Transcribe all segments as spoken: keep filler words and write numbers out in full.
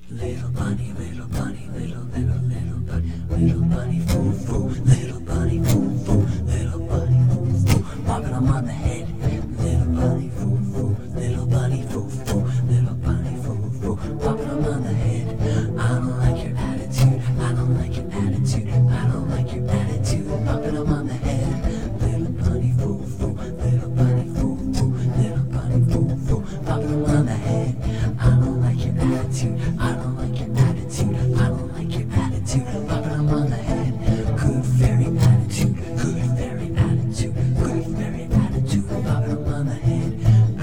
Little bunny, little bunny, little, little, little bunny, little bunny, foo, foo, little bunny, foo, foo, little bunny, foo, foo, popping them on the head. Little bunny, foo, foo, little bunny, foo, foo, little bunny, foo, foo, popping them on the head. I don't like your attitude, I don't like your attitude, I don't like your attitude, popping them on the head. Little bunny, foo, foo, little bunny, foo, foo, little bunny, foo, foo, popping them on the head. I don't like your attitude, I don't like your attitude, I don't like your attitude, popping them on the head. Good fairy attitude, good fairy attitude, good fairy attitude, popping them on the head.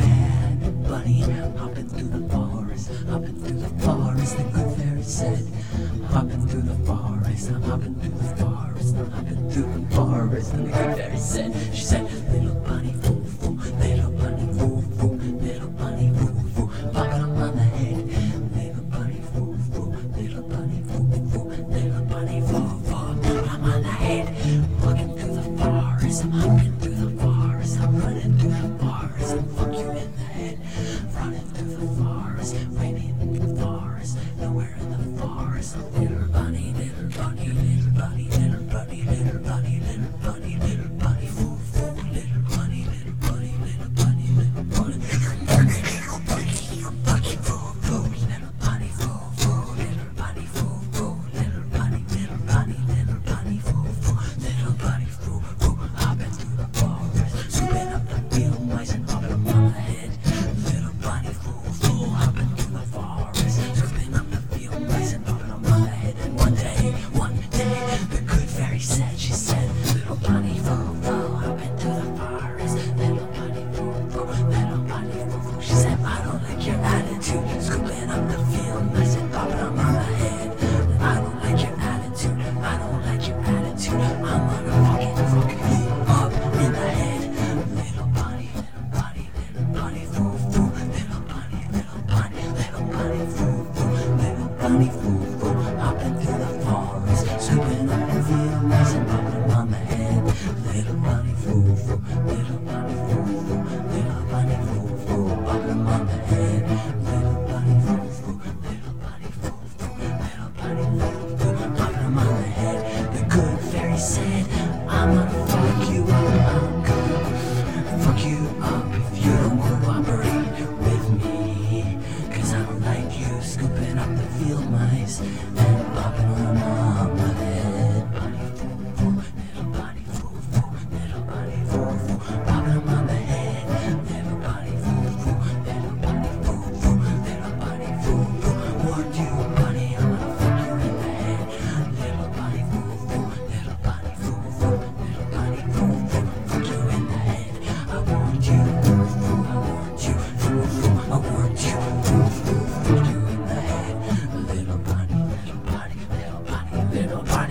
Bad bunny, hopping through the forest, hopping through the forest, the good fairy said. Hopping through the forest, I'm hopping through the forest, I'm hopping through the forest, and the good fairy said, she said, little bunny, foo, foo, little bunny, foo, foo, little bunny, foo, foo, popping them on the head. Little bunny, foo, foo, little bunny, foo, foo, little bunny, foo, foo, popping them on the head. Walking through the forest, I'm hopping through the forest, I'm running through the forest, and fuck you in the head. Running through the forest, waiting in the forest, nowhere in the forest. Little bunny, little bunny, little bunny, little bunny, little bunny, little bunny, little bunny, foo, foo, little bunny, little bunny, little bunny, little bunny, little bunny, little bunny, foo, foo, little bunny, foo, foo, little bunny, foo, foo, little bunny, little bunny, little bunny, foo, foo, little bunny, foo, foo, hopping through the forest, scooping up the field mice and popping them on the head. Little bunny, foo, foo, hopping through the forest, scooping up the field mice and popping them on the head. And one day, one day, the good fairy said, she said, little bunny, foo, foo, hopping through the forest, little bunny, foo, foo, little bunny, foo, foo. She said, I don't like your attitude, scooping up the field mice and popping them on the head. I don't like your attitude, I don't like your attitude, I'm gonna fucking fuck you up in the head. Little bunny, little bunny, little bunny, foo, foo, little bunny, little bunny, little bunny, foo, foo, little bunny, foo, foo, hopping through the forest, scooping up the field mice and popping them on the head. Little bunny, foo, foo, little bunny, foo, foo, little bunny, foo, foo, popping them on the head. Little bunny, foo, foo, little bunny, foo, foo, little bunny, foo, foo, popping them on the head. The good fairy said, I'm gonna fuck you up, I'm gonna fuck you up if you don't cooperate with me. Cause I don't like you scooping up the field mice and popping them on my head. Bunny, foo, foo, little bunny, foo, foo, little bunny, foo, foo, popping them on the head. Little bunny, foo, foo, little bunny, foo, foo, little bunny, foo, foo. Warned you, bunny, I'm gonna fuck you in the head. Little bunny, foo, foo, little bunny, foo, foo, little bunny, foo, foo, fuck you in the head. I warned you, foo, foo, I warned you, foo, foo, I warned you, foo, foo, fuck you in the head. Little bunny, little bunny, little bunny, little bunny.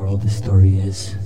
moral of the story is